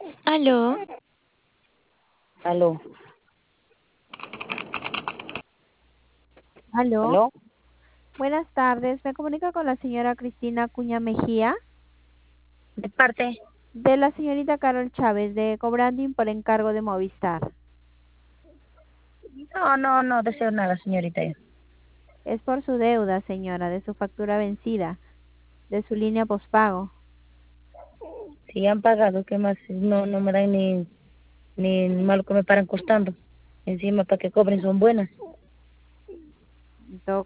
Aló, Aló, Aló, aló, buenas tardes. Me comunica con la señora Cristina Cuña Mejía, de parte. de la señorita Carol Chávez, de Cobranding por encargo de Movistar. No deseo nada, señorita. Es por su deuda, señora, de su factura vencida, de su línea pospago. Si han pagado, ¿qué más? No me dan ni malo que me paran costando. Encima, para que cobren son buenas. En todo